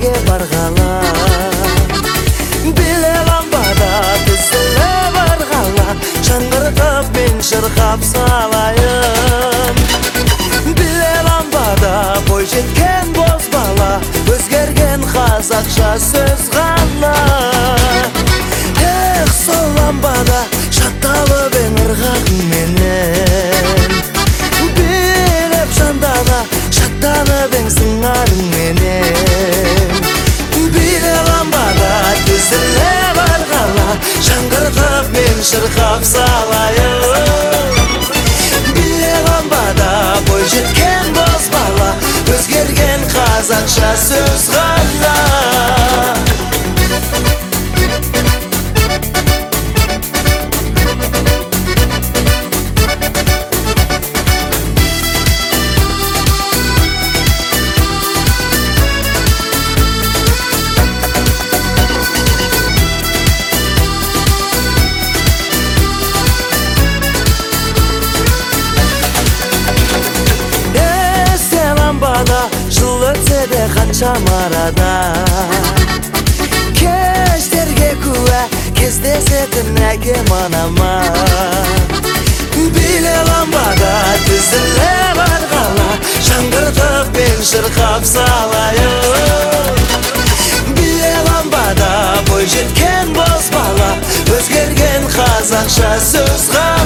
неге барғала, биле ламбада тізілі барғала, шаңғыртып мен шырқап салайын. Биле ламбада бой жеткен бозбала, өзгерген қазақша сөз ғана. Эх, сол ламбада шатталып ең ырғағыңменен, билеп жандана шаттанып ең сыңарыңменен. Биле ламбада тізіле барғала, шаңғыртып мен шырқап салайын. Биле ламбада бой жеткен бозбала, өзгерген қазақша сөз ғана. Жыл өтсе де қанша марада, кештерге куә кездесетін әкем анама. Биле ламбада тізіле барғала, шаңғыртып мен шырқап салайын. Биле ламбада бой жеткен бозбала, өзгерген қазақша сөз ғана.